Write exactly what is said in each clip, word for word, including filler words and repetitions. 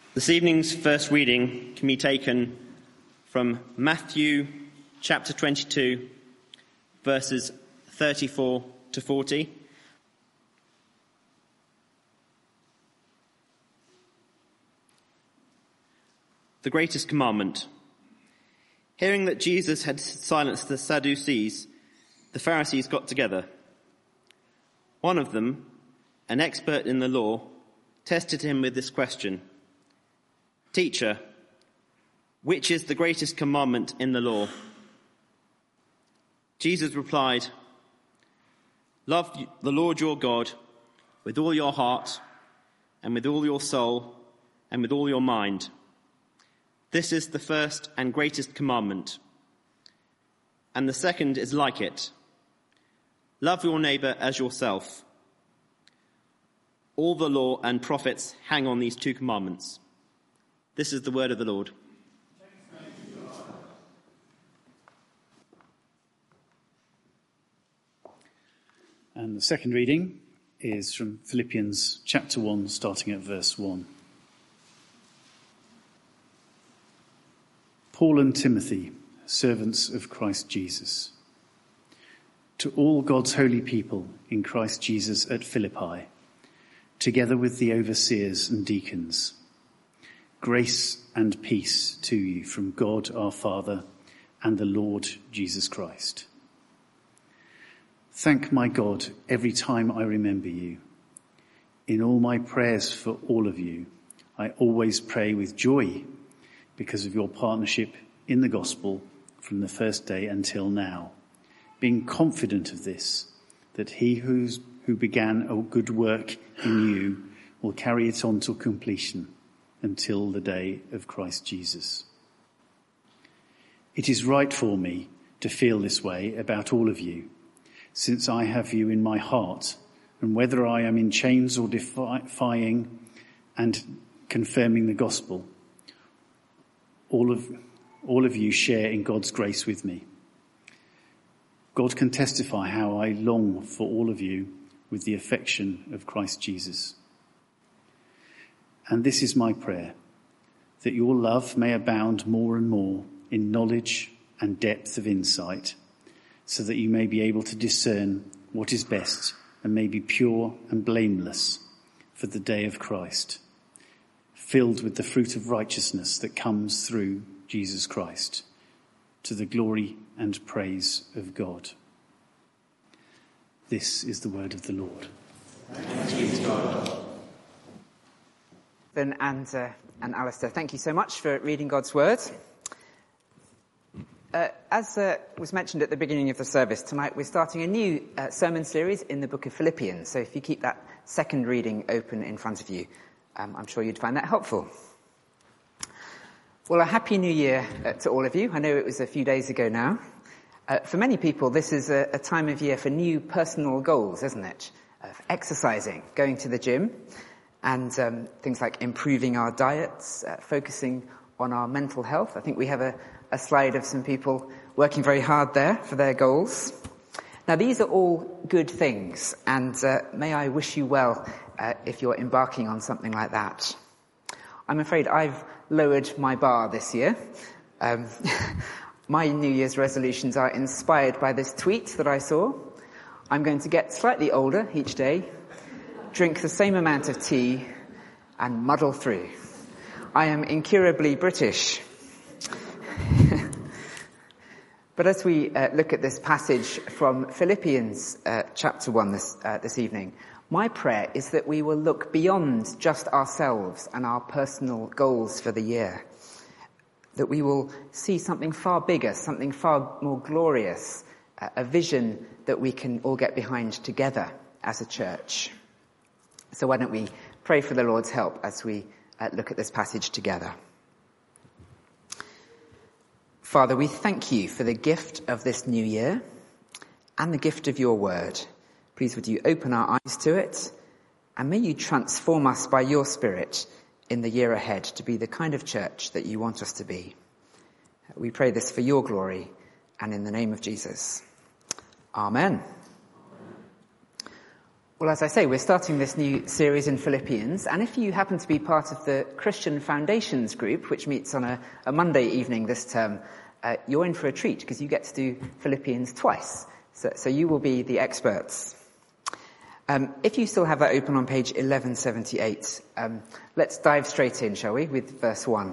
This evening's first reading can be taken from Matthew chapter twenty-two, verses thirty-four to forty. The greatest commandment. Hearing that Jesus had silenced the Sadducees, the Pharisees got together. One of them, an expert in the law, tested him with this question: "Teacher, which is the greatest commandment in the law?" Jesus replied, "Love the Lord your God with all your heart and with all your soul and with all your mind. This is the first and greatest commandment. And the second is like it. Love your neighbor as yourself. All the law and prophets hang on these two commandments." This is the word of the Lord. And the second reading is from Philippians chapter one, starting at verse one. Paul and Timothy, servants of Christ Jesus, to all God's holy people in Christ Jesus at Philippi, together with the overseers and deacons, grace and peace to you from God our Father and the Lord Jesus Christ. Thank my God every time I remember you. In all my prayers for all of you, I always pray with joy because of your partnership in the gospel from the first day until now, being confident of this, that he who's, who began a good work in you will carry it on to completion until the day of Christ Jesus. It is right for me to feel this way about all of you, since I have you in my heart, and whether I am in chains or defying and confirming the gospel, all of, all of you share in God's grace with me. God can testify how I long for all of you with the affection of Christ Jesus. And this is my prayer, that your love may abound more and more in knowledge and depth of insight, so that you may be able to discern what is best and may be pure and blameless for the day of Christ, filled with the fruit of righteousness that comes through Jesus Christ, to the glory and praise of God. This is the word of the Lord. Thanks be to God. Ben and, uh, and Alistair, thank you so much for reading God's word. Uh, as uh, was mentioned at the beginning of the service, tonight we're starting a new uh, sermon series in the book of Philippians. So if you keep that second reading open in front of you, um, I'm sure you'd find that helpful. Well, a happy new year uh, to all of you. I know it was a few days ago now. Uh, for many people, this is a, a time of year for new personal goals, isn't it? Of exercising, going to the gym, and um, things like improving our diets, uh, focusing on our mental health. I think we have a, a slide of some people working very hard there for their goals. Now, these are all good things, and uh, may I wish you well uh, if you're embarking on something like that. I'm afraid I've lowered my bar this year. Um, my New Year's resolutions are inspired by this tweet that I saw. I'm going to get slightly older each day, drink the same amount of tea, and muddle through. I am incurably British. But as we uh, look at this passage from Philippians uh, chapter one this, uh, this evening, my prayer is that we will look beyond just ourselves and our personal goals for the year. That we will see something far bigger, something far more glorious, uh, a vision that we can all get behind together as a church. So why don't we pray for the Lord's help as we uh, look at this passage together. Father, we thank you for the gift of this new year and the gift of your word. Please would you open our eyes to it, and may you transform us by your Spirit in the year ahead to be the kind of church that you want us to be. We pray this for your glory and in the name of Jesus. Amen. Well, as I say, we're starting this new series in Philippians, and if you happen to be part of the Christian Foundations group, which meets on a, a Monday evening this term, uh, you're in for a treat because you get to do Philippians twice. So, so you will be the experts. Um, if you still have that open on page eleven seventy-eight, um, let's dive straight in, shall we, with verse one.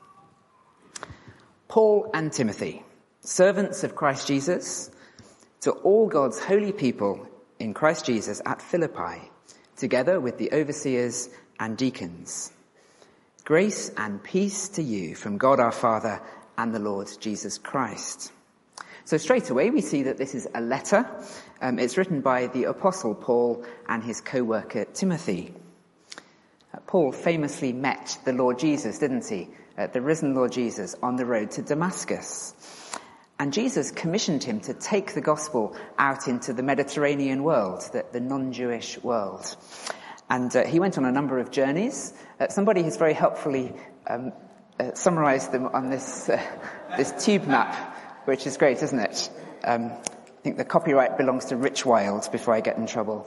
Paul and Timothy, servants of Christ Jesus, to all God's holy people in Christ Jesus at Philippi, together with the overseers and deacons. Grace and peace to you from God our Father and the Lord Jesus Christ. So straight away we see that this is a letter. Um, it's written by the Apostle Paul and his co-worker Timothy. Uh, Paul famously met the Lord Jesus, didn't he? Uh, the risen Lord Jesus on the road to Damascus. And Jesus commissioned him to take the gospel out into the Mediterranean world, the, the non-Jewish world. And uh, he went on a number of journeys. Uh, somebody has very helpfully um, uh, summarized them on this uh, this tube map, which is great, isn't it? Um, I think the copyright belongs to Rich Wild before I get in trouble.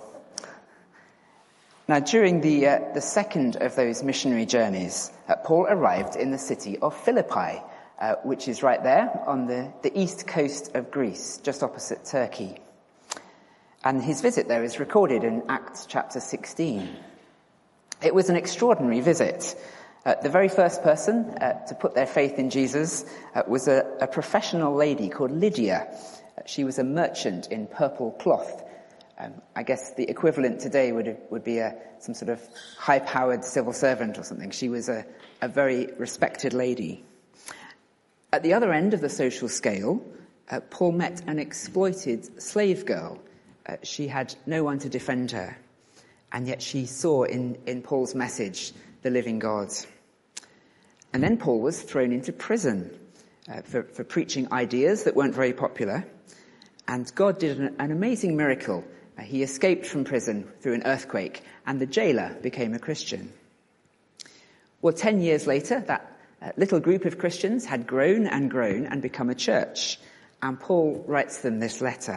Now, during the uh, the second of those missionary journeys, uh, Paul arrived in the city of Philippi, Uh, which is right there on the, the east coast of Greece, just opposite Turkey. And his visit there is recorded in Acts chapter sixteen. It was an extraordinary visit. Uh, the very first person uh, to put their faith in Jesus uh, was a, a professional lady called Lydia. Uh, she was a merchant in purple cloth. Um, I guess the equivalent today would would be a, some sort of high-powered civil servant or something. She was a, a very respected lady. At the other end of the social scale, uh, Paul met an exploited slave girl. Uh, she had no one to defend her, and yet she saw in, in Paul's message the living God. And then Paul was thrown into prison uh, for, for preaching ideas that weren't very popular, and God did an, an amazing miracle. Uh, he escaped from prison through an earthquake, and the jailer became a Christian. Well, ten years later, that A little group of Christians had grown and grown and become a church, and Paul writes them this letter.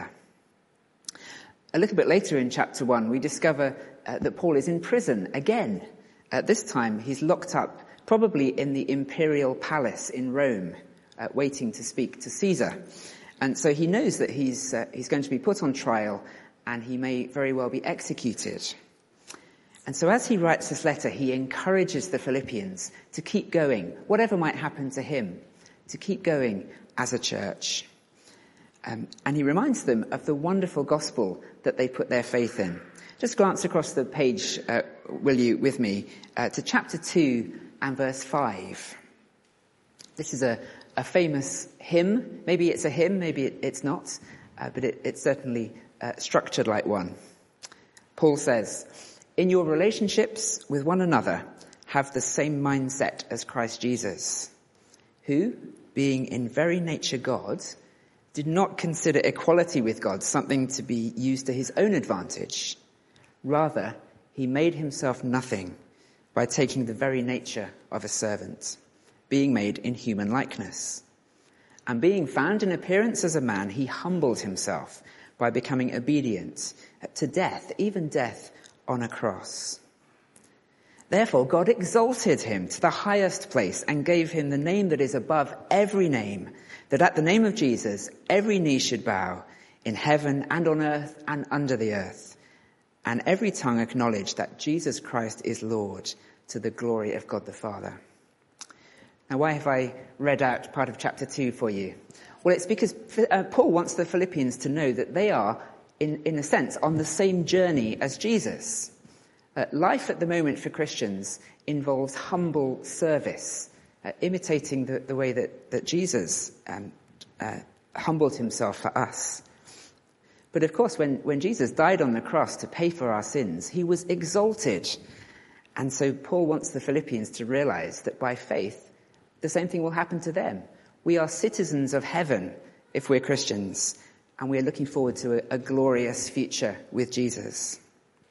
A little bit later in chapter one, we discover uh, that Paul is in prison again. At this time, he's locked up, probably in the imperial palace in Rome, uh, waiting to speak to Caesar. And so he knows that he's uh, he's going to be put on trial, and he may very well be executed. And so as he writes this letter, he encourages the Philippians to keep going, whatever might happen to him, to keep going as a church. Um, and he reminds them of the wonderful gospel that they put their faith in. Just glance across the page, uh, will you, with me, uh, to chapter two and verse five. This is a, a famous hymn. Maybe it's a hymn, maybe it, it's not, uh, but it, it's certainly uh, structured like one. Paul says, "In your relationships with one another, have the same mindset as Christ Jesus, who, being in very nature God, did not consider equality with God something to be used to his own advantage. Rather, he made himself nothing by taking the very nature of a servant, being made in human likeness. And being found in appearance as a man, he humbled himself by becoming obedient to death, even death on a cross. Therefore, God exalted him to the highest place and gave him the name that is above every name, that at the name of Jesus, every knee should bow in heaven and on earth and under the earth, and every tongue acknowledge that Jesus Christ is Lord, to the glory of God the Father." Now, why have I read out part of chapter two for you? Well, it's because uh, Paul wants the Philippians to know that they are, in, in a sense, on the same journey as Jesus. Uh, life at the moment for Christians involves humble service, uh, imitating the, the way that, that Jesus um, uh, humbled himself for us. But of course, when, when Jesus died on the cross to pay for our sins, he was exalted. And so Paul wants the Philippians to realize that by faith, the same thing will happen to them. We are citizens of heaven if we're Christians, and we are looking forward to a, a glorious future with Jesus.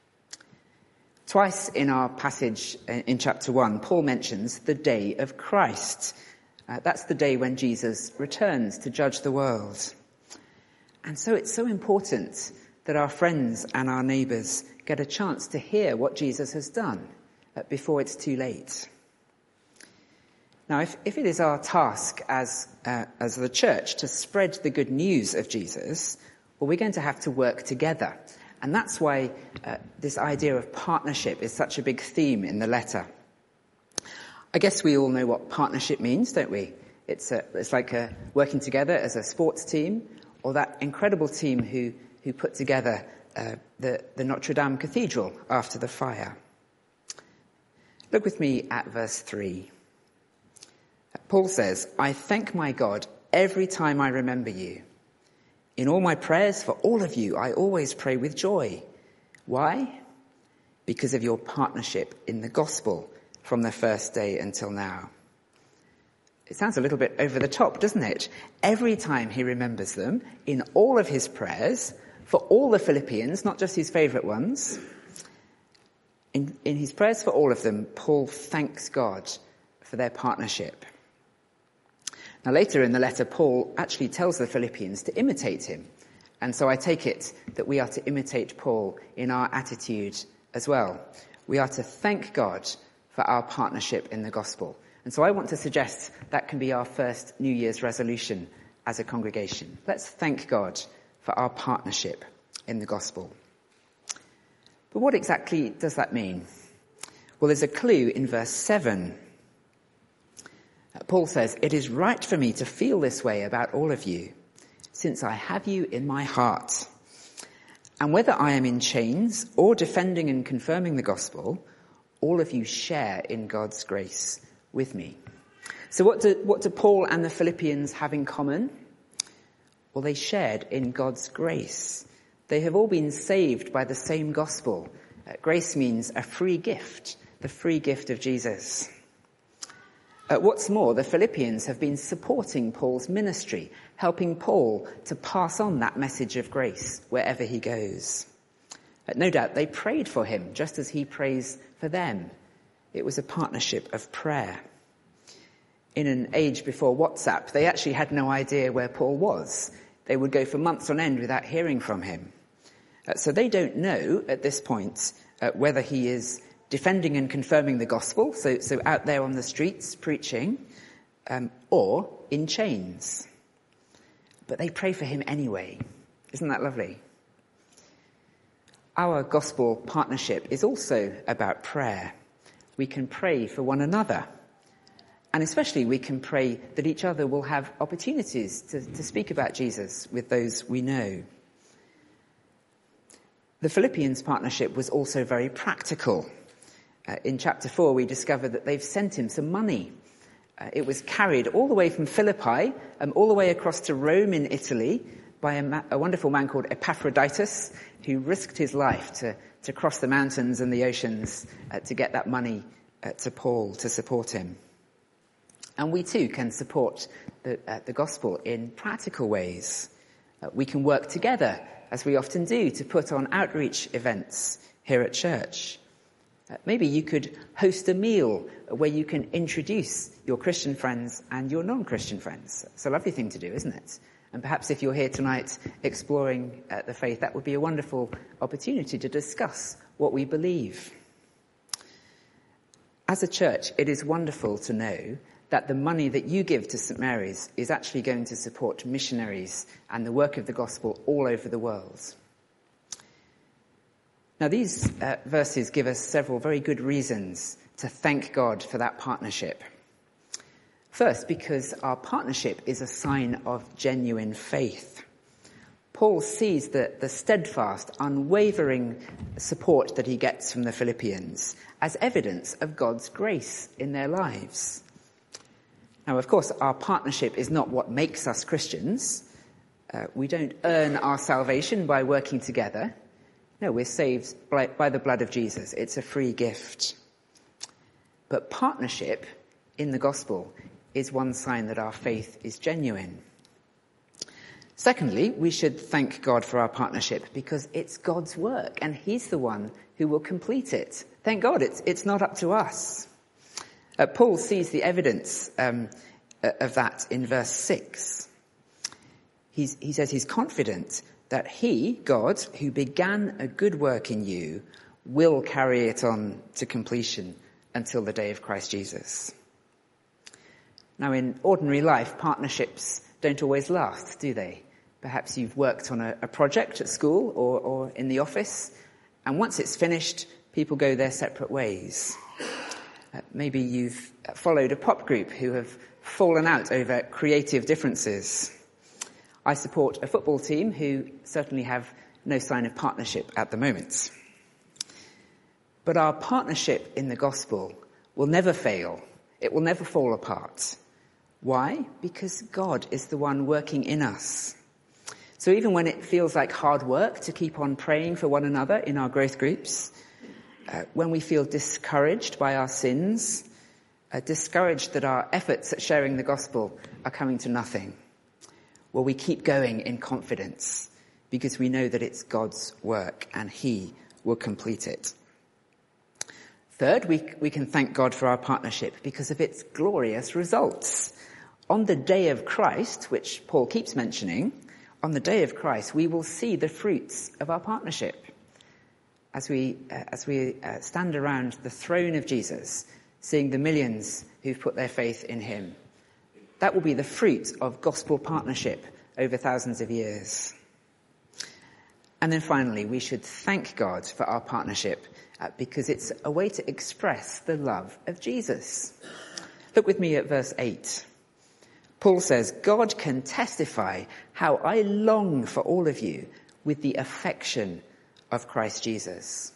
Twice in our passage in chapter one, Paul mentions the day of Christ. Uh, that's the day when Jesus returns to judge the world. And so it's so important that our friends and our neighbours get a chance to hear what Jesus has done uh, before it's too late. Now, if, if it is our task as, uh, as the church to spread the good news of Jesus, well, we're going to have to work together. And that's why uh, this idea of partnership is such a big theme in the letter. I guess we all know what partnership means, don't we? It's, a, it's like a, working together as a sports team, or that incredible team who, who put together uh, the, the Notre Dame Cathedral after the fire. Look with me at verse three. Paul says, "I thank my God every time I remember you. In all my prayers for all of you, I always pray with joy." Why? Because of your partnership in the gospel from the first day until now. It sounds a little bit over the top, doesn't it? Every time he remembers them, in all of his prayers, for all the Philippians, not just his favourite ones, in, in his prayers for all of them, Paul thanks God for their partnership. Now later in the letter, Paul actually tells the Philippians to imitate him. And so I take it that we are to imitate Paul in our attitude as well. We are to thank God for our partnership in the gospel. And so I want to suggest that can be our first New Year's resolution as a congregation. Let's thank God for our partnership in the gospel. But what exactly does that mean? Well, there's a clue in verse seven. Paul says, "It is right for me to feel this way about all of you, since I have you in my heart. And whether I am in chains or defending and confirming the gospel, all of you share in God's grace with me." So what do, what do Paul and the Philippians have in common? Well, they shared in God's grace. They have all been saved by the same gospel. Uh, grace means a free gift, the free gift of Jesus. Uh, what's more, the Philippians have been supporting Paul's ministry, helping Paul to pass on that message of grace wherever he goes. Uh, no doubt they prayed for him, just as he prays for them. It was a partnership of prayer. In an age before WhatsApp, they actually had no idea where Paul was. They would go for months on end without hearing from him. Uh, so they don't know at this point uh, whether he is defending and confirming the gospel, so, so out there on the streets preaching, um, or in chains. But they pray for him anyway. Isn't that lovely? Our gospel partnership is also about prayer. We can pray for one another. And especially we can pray that each other will have opportunities to, to speak about Jesus with those we know. The Philippians partnership was also very practical. Uh, in chapter four, we discover that they've sent him some money. Uh, it was carried all the way from Philippi, um, all the way across to Rome in Italy, by a, ma- a wonderful man called Epaphroditus, who risked his life to, to cross the mountains and the oceans uh, to get that money uh, to Paul to support him. And we too can support the, uh, the gospel in practical ways. Uh, we can work together, as we often do, to put on outreach events here at church. Uh, maybe you could host a meal where you can introduce your Christian friends and your non-Christian friends. It's a lovely thing to do, isn't it? And perhaps if you're here tonight exploring uh, the faith, that would be a wonderful opportunity to discuss what we believe. As a church, it is wonderful to know that the money that you give to Saint Mary's is actually going to support missionaries and the work of the gospel all over the world. Now, these uh, verses give us several very good reasons to thank God for that partnership. First, because our partnership is a sign of genuine faith. Paul sees the, the steadfast, unwavering support that he gets from the Philippians as evidence of God's grace in their lives. Now, of course, our partnership is not what makes us Christians. Uh, we don't earn our salvation by working together. No, we're saved by, by the blood of Jesus. It's a free gift. But partnership in the gospel is one sign that our faith is genuine. Secondly, we should thank God for our partnership because it's God's work and he's the one who will complete it. Thank God it's, it's not up to us. Uh, Paul sees the evidence um, of that in verse six. He's, he says he's confident that he, God, who began a good work in you, will carry it on to completion until the day of Christ Jesus. Now, in ordinary life, partnerships don't always last, do they? Perhaps you've worked on a, a project at school or, or in the office, and once it's finished, people go their separate ways. Uh, maybe you've followed a pop group who have fallen out over creative differences. I support a football team who certainly have no sign of partnership at the moment. But our partnership in the gospel will never fail. It will never fall apart. Why? Because God is the one working in us. So even when it feels like hard work to keep on praying for one another in our growth groups, uh, when we feel discouraged by our sins, uh, discouraged that our efforts at sharing the gospel are coming to nothing, well, we keep going in confidence because we know that it's God's work and he will complete it. Third, we, we can thank God for our partnership because of its glorious results. On the day of Christ, which Paul keeps mentioning, on the day of Christ, we will see the fruits of our partnership. As we, uh, as we uh, stand around the throne of Jesus, seeing the millions who've put their faith in him, that will be the fruit of gospel partnership over thousands of years. And then finally, we should thank God for our partnership uh, because it's a way to express the love of Jesus. Look with me at verse eight. Paul says, God can testify how I long for all of you with the affection of Christ Jesus.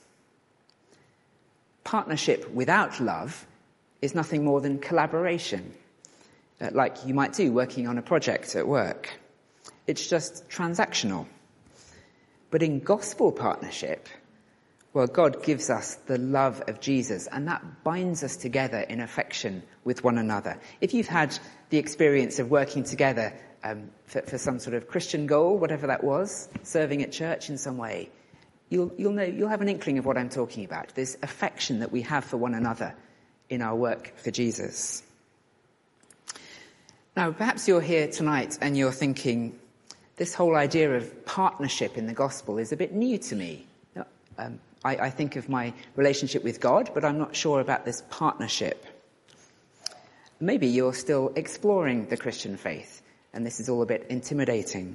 Partnership without love is nothing more than collaboration, uh, like you might do working on a project at work. It's just transactional. But in gospel partnership, well, God gives us the love of Jesus, and that binds us together in affection with one another. If you've had the experience of working together um, for, for some sort of Christian goal, whatever that was, serving at church in some way, you'll, you'll know, you'll have an inkling of what I'm talking about, this affection that we have for one another in our work for Jesus. Now, perhaps you're here tonight and you're thinking, this whole idea of partnership in the gospel is a bit new to me. Um, I, I think of my relationship with God, but I'm not sure about this partnership. Maybe you're still exploring the Christian faith, and this is all a bit intimidating.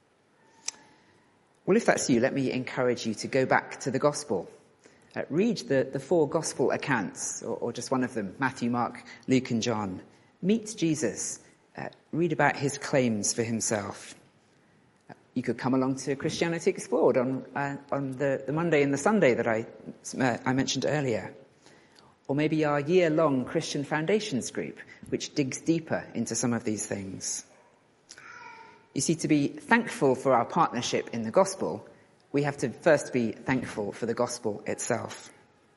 Well, if that's you, let me encourage you to go back to the gospel. Uh, read the, the four gospel accounts, or, or just one of them, Matthew, Mark, Luke, and John. Meet Jesus. Uh, read about his claims for himself. You could come along to Christianity Explored on uh, on the, the Monday and the Sunday that I, uh, I mentioned earlier. Or maybe our year-long Christian Foundations group, which digs deeper into some of these things. You see, to be thankful for our partnership in the gospel, we have to first be thankful for the gospel itself.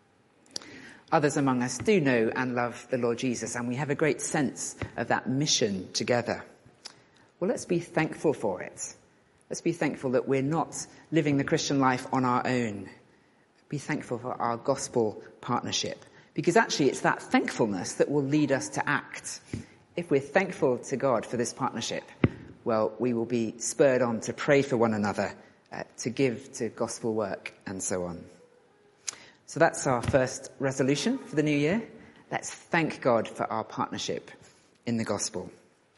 Others among us do know and love the Lord Jesus, and we have a great sense of that mission together. Well, let's be thankful for it. Let's be thankful that we're not living the Christian life on our own. Be thankful for our gospel partnership. Because actually it's that thankfulness that will lead us to act. If we're thankful to God for this partnership, well, we will be spurred on to pray for one another, uh, to give to gospel work, and so on. So that's our first resolution for the new year. Let's thank God for our partnership in the gospel.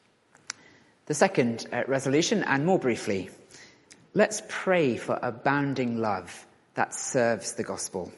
The second uh, resolution, and more briefly, let's pray for abounding love that serves the gospel.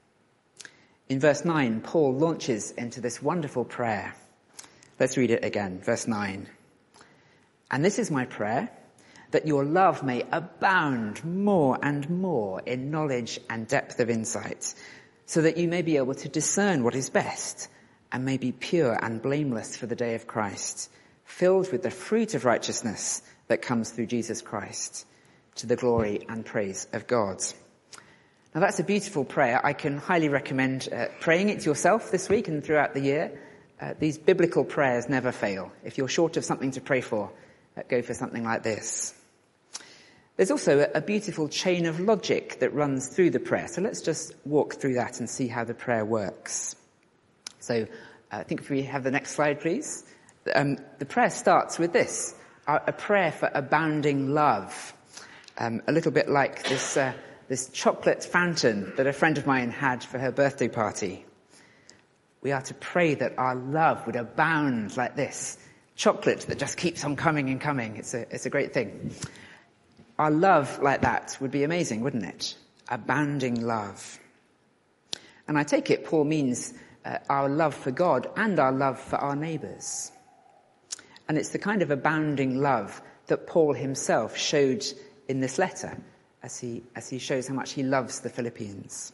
In verse nine, Paul launches into this wonderful prayer. Let's read it again, verse nine. And this is my prayer, that your love may abound more and more in knowledge and depth of insight, so that you may be able to discern what is best, and may be pure and blameless for the day of Christ, filled with the fruit of righteousness that comes through Jesus Christ, to the glory and praise of God. Now that's a beautiful prayer. I can highly recommend uh, praying it yourself this week and throughout the year. Uh, these biblical prayers never fail. If you're short of something to pray for, uh, go for something like this. There's also a, a beautiful chain of logic that runs through the prayer. So let's just walk through that and see how the prayer works. So uh, I think if we have the next slide, please. Um, the prayer starts with this, a prayer for abounding love. Um, a little bit like this, uh, this chocolate fountain that a friend of mine had for her birthday party. We are to pray that our love would abound like this. Chocolate that just keeps on coming and coming. It's a, it's a great thing. Our love like that would be amazing, wouldn't it? Abounding love. And I take it Paul means uh, our love for God and our love for our neighbours. And it's the kind of abounding love that Paul himself showed in this letter as he, as he shows how much he loves the Philippians.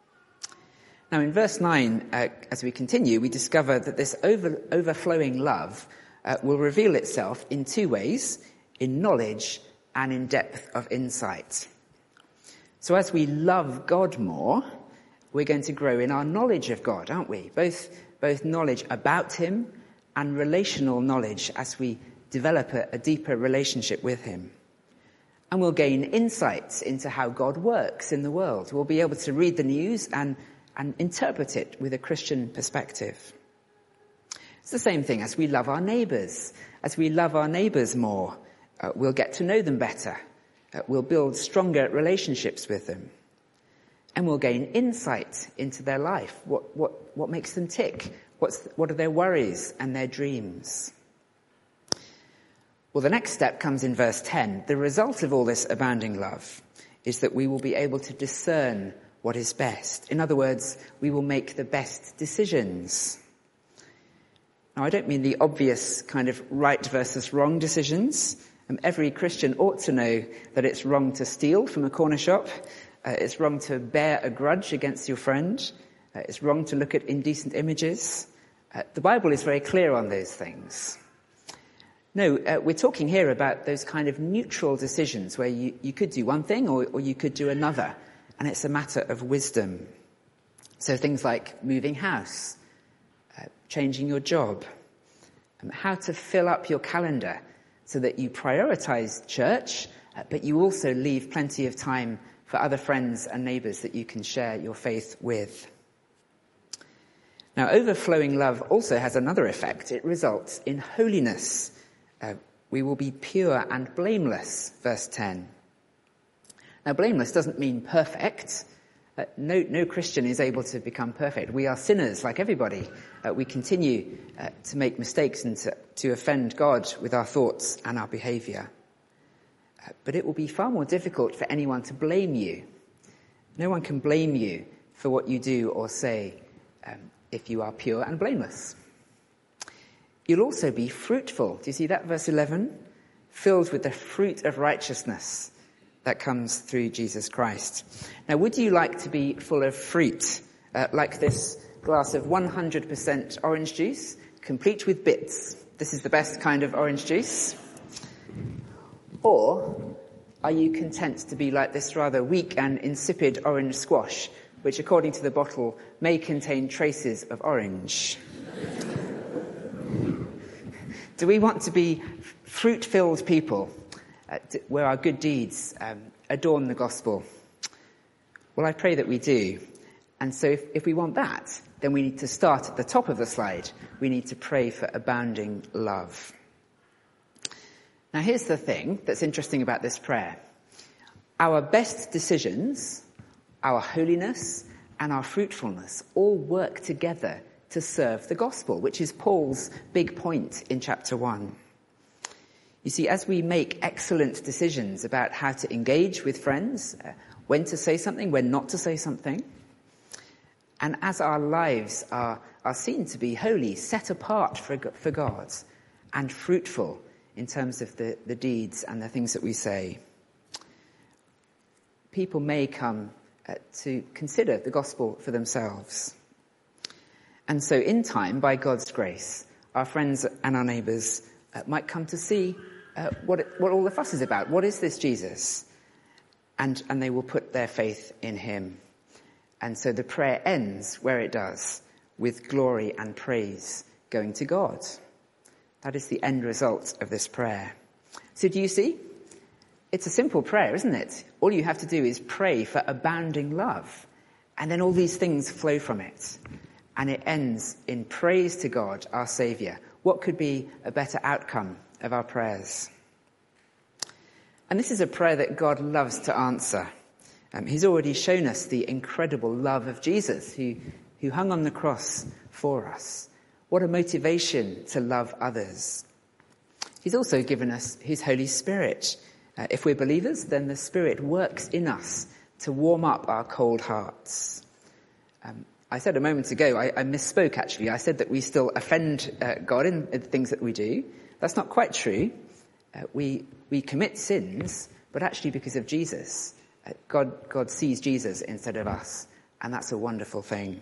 Now in verse nine, uh, as we continue, we discover that this over, overflowing love uh, will reveal itself in two ways, in knowledge and in depth of insight. So as we love God more, we're going to grow in our knowledge of God, aren't we? Both, both knowledge about him and relational knowledge as we develop a, a deeper relationship with him. And we'll gain insights into how God works in the world. We'll be able to read the news and, and interpret it with a Christian perspective. It's the same thing as we love our neighbours. As we love our neighbours more, uh, we'll get to know them better. Uh, we'll build stronger relationships with them. And we'll gain insight into their life. What, what, what makes them tick? What's, what are their worries and their dreams? Well, the next step comes in verse ten. The result of all this abounding love is that we will be able to discern what is best. In other words, we will make the best decisions. Now, I don't mean the obvious kind of right versus wrong decisions. Um, every Christian ought to know that it's wrong to steal from a corner shop. Uh, it's wrong to bear a grudge against your friend. Uh, it's wrong to look at indecent images. Uh, the Bible is very clear on those things. No, uh, we're talking here about those kind of neutral decisions where you, you could do one thing or, or you could do another, and it's a matter of wisdom. So things like moving house, uh, changing your job, um, how to fill up your calendar so that you prioritize church, uh, but you also leave plenty of time for other friends and neighbours that you can share your faith with. Now, overflowing love also has another effect. It results in holiness. Uh, we will be pure and blameless, verse ten. Now, blameless doesn't mean perfect. Uh, no, no Christian is able to become perfect. We are sinners like everybody. Uh, we continue uh, to make mistakes and to, to offend God with our thoughts and our behaviour. Uh, but it will be far more difficult for anyone to blame you. No one can blame you for what you do or say um, if you are pure and blameless. You'll also be fruitful. Do you see that, verse eleven? Filled with the fruit of righteousness that comes through Jesus Christ. Now, would you like to be full of fruit, uh, like this glass of one hundred percent orange juice, complete with bits? This is the best kind of orange juice. Or are you content to be like this rather weak and insipid orange squash, which, according to the bottle, may contain traces of orange? Do we want to be fruit-filled people uh, where our good deeds um, adorn the gospel? Well, I pray that we do. And so if, if we want that, then we need to start at the top of the slide. We need to pray for abounding love. Now, here's the thing that's interesting about this prayer. Our best decisions, our holiness, and our fruitfulness all work together to serve the gospel, which is Paul's big point in chapter one. You see, as we make excellent decisions about how to engage with friends, uh, when to say something, when not to say something, and as our lives are, are seen to be holy, set apart for, for God, and fruitful in terms of the, the deeds and the things that we say, people may come uh, to consider the gospel for themselves. And so in time, by God's grace, our friends and our neighbours uh, might come to see uh, what, it, what all the fuss is about. What is this Jesus? And, and they will put their faith in him. And so the prayer ends where it does, with glory and praise going to God. That is the end result of this prayer. So do you see? It's a simple prayer, isn't it? All you have to do is pray for abounding love. And then all these things flow from it. And it ends in praise to God, our Saviour. What could be a better outcome of our prayers? And this is a prayer that God loves to answer. Um, he's already shown us the incredible love of Jesus who, who hung on the cross for us. What a motivation to love others. He's also given us his Holy Spirit. Uh, if we're believers, then the Spirit works in us to warm up our cold hearts. Um, I said a moment ago, I, I misspoke actually. I said that we still offend uh, God in, in the things that we do. That's not quite true. Uh, we we commit sins, but actually because of Jesus. Uh, God God sees Jesus instead of us, and that's a wonderful thing.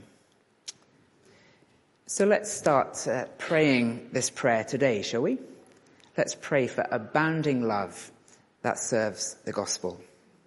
So let's start uh, praying this prayer today, shall we? Let's pray for abounding love that serves the gospel.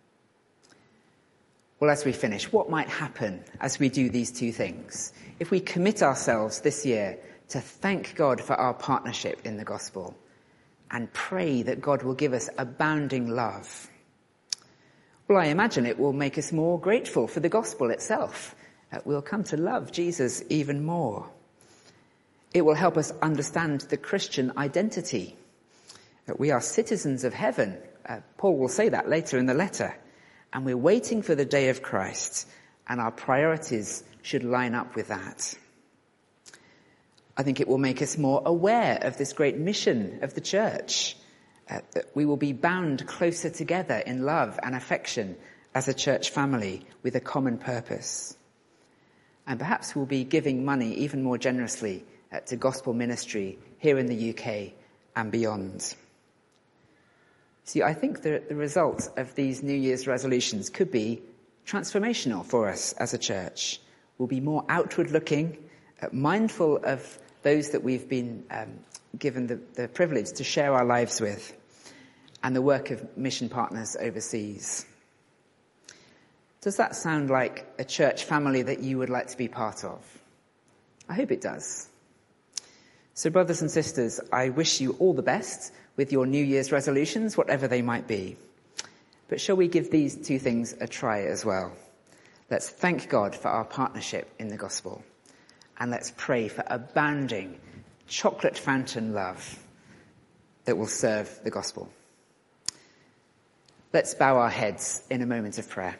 Well, as we finish, what might happen as we do these two things? If we commit ourselves this year to thank God for our partnership in the gospel and pray that God will give us abounding love. Well, I imagine it will make us more grateful for the gospel itself. Uh, we'll come to love Jesus even more. It will help us understand the Christian identity. Uh, we are citizens of heaven. Uh, Paul will say that later in the letter. And we're waiting for the day of Christ, and our priorities should line up with that. I think it will make us more aware of this great mission of the church, uh, that we will be bound closer together in love and affection as a church family with a common purpose. And perhaps we'll be giving money even more generously uh, to gospel ministry here in the U K and beyond. See, I think that the result of these New Year's resolutions could be transformational for us as a church. We'll be more outward looking, uh, mindful of those that we've been um, given the, the privilege to share our lives with, and the work of mission partners overseas. Does that sound like a church family that you would like to be part of? I hope it does. So brothers and sisters, I wish you all the best with your New Year's resolutions, whatever they might be. But shall we give these two things a try as well? Let's thank God for our partnership in the gospel. And let's pray for abounding chocolate fountain love that will serve the gospel. Let's bow our heads in a moment of prayer.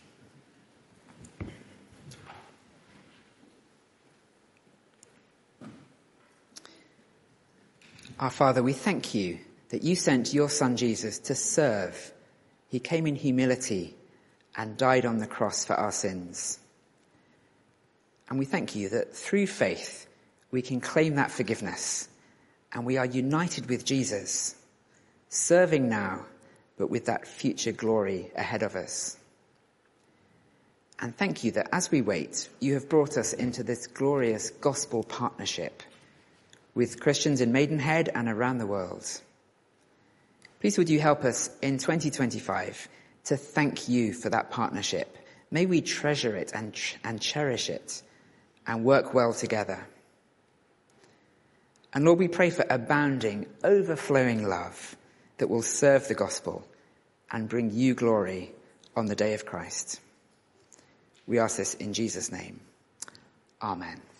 Our Father, we thank you that you sent your Son Jesus to serve. He came in humility and died on the cross for our sins. And we thank you that through faith we can claim that forgiveness, and we are united with Jesus, serving now, but with that future glory ahead of us. And thank you that as we wait, you have brought us into this glorious gospel partnership with Christians in Maidenhead and around the world. Please would you help us in twenty twenty-five to thank you for that partnership. May we treasure it and, and cherish it and work well together. And Lord, we pray for abounding, overflowing love that will serve the gospel and bring you glory on the day of Christ. We ask this in Jesus' name. Amen.